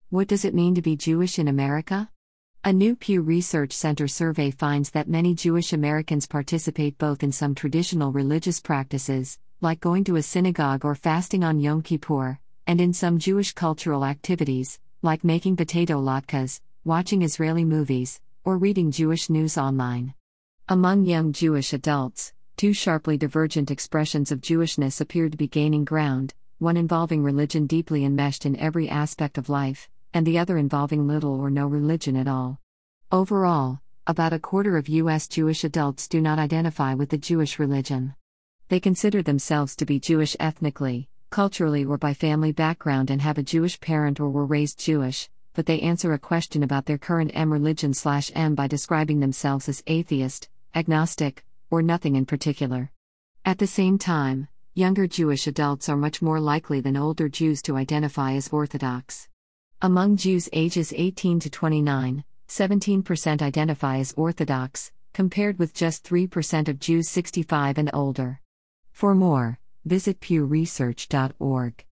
What does it mean to be Jewish in America? A new Pew Research Center survey finds that many Jewish Americans participate both in some traditional religious practices, like going to a synagogue or fasting on Yom Kippur, and in some Jewish cultural activities, like making potato latkes, watching Israeli movies, or reading Jewish news online. Among young Jewish adults, two sharply divergent expressions of Jewishness appear to be gaining ground, one involving religion deeply enmeshed in every aspect of life, and the other involving little or no religion at all. Overall, about a quarter of U.S. Jewish adults do not identify with the Jewish religion. They consider themselves to be Jewish ethnically, culturally, or by family background and have a Jewish parent or were raised Jewish, but they answer a question about their current religion/M by describing themselves as atheist, agnostic, or nothing in particular. At the same time, younger Jewish adults are much more likely than older Jews to identify as Orthodox. Among Jews ages 18 to 29, 17% identify as Orthodox, compared with just 3% of Jews 65 and older. For more, visit pewresearch.org.